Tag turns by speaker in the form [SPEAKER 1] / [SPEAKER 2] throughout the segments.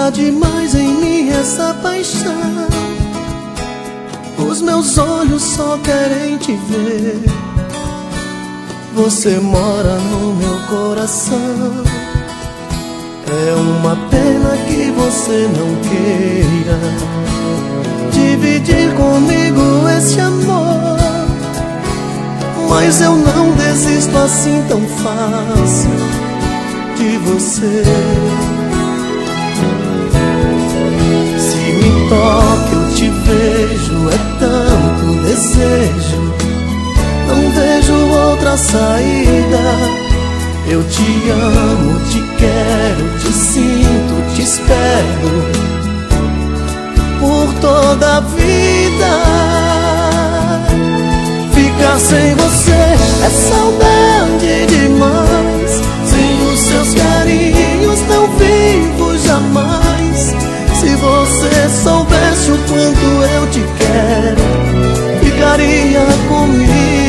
[SPEAKER 1] Brilha demais em mim essa paixão. Os meus olhos só querem te ver. Você mora no meu coração. É uma pena que você não queira dividir comigo esse amor, mas eu não desisto assim tão fácil de você. Se me toca, eu te vejo, é tanto desejo, não vejo outra saída. Eu te amo, te quero, te sinto, te espero por toda a vida. Ficar sem você é saudade demais. Sem os seus carinhos não vivo jamais. Se você soubesse o quanto eu te quero, ficaria comigo.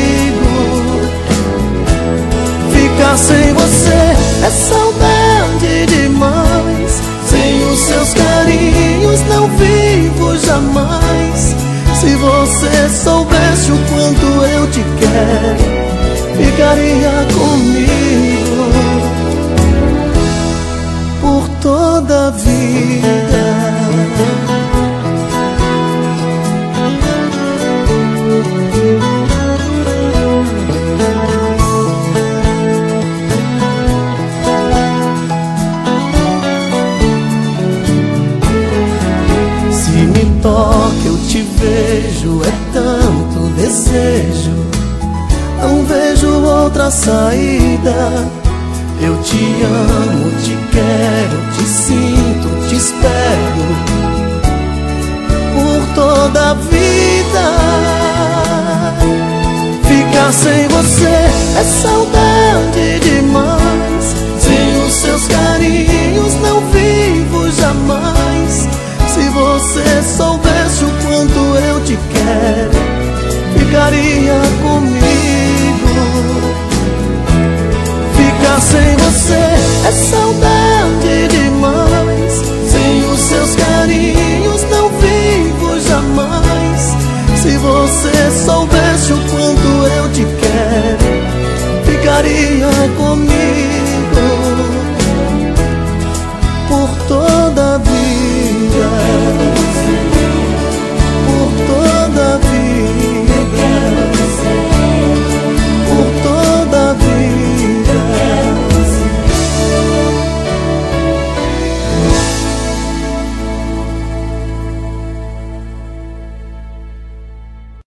[SPEAKER 1] Ficar sem você é saudade demais. Sem os seus carinhos não vivo jamais. Se você soubesse o quanto eu te quero, ficaria comigo por toda a vida. Eu te vejo, é tanto desejo, não vejo outra saída. Eu te amo, te quero, te sinto, te espero por toda a vida. Ficar sem você é saudade demais. Sem os seus carinhos não vivo jamais. Se você soubesse o quanto eu te quero, ficaria comigo. Ficar sem você é saudade demais. Sem os seus carinhos não vivo jamais. Se você soubesse o quanto eu te quero, ficaria comigo.